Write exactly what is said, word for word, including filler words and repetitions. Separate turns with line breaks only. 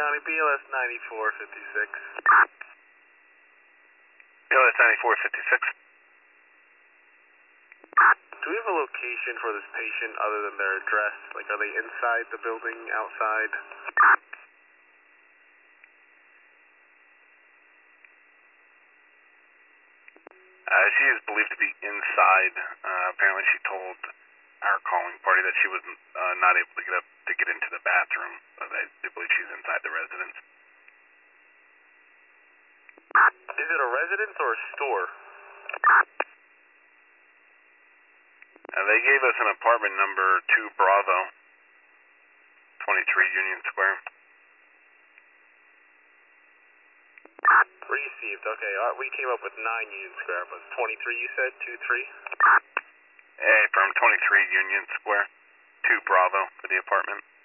County, B L S ninety-four fifty-six.
B L S ninety-four fifty-six.
Do we have a location for this patient other than their address? Like, are they inside the building, outside?
Uh, she is believed to be inside. Uh, apparently she told our calling party that she was uh, not able to get up to get into the bathroom. So they do believe she's inside the residence.
Is it a residence or a store?
Uh, they gave us an apartment number two Bravo, twenty-three Union Square.
Received. Okay, uh, we came up with nine Union Square, but twenty-three you said? two three?
Hey, from twenty-three Union Square, two Bravo for the apartment.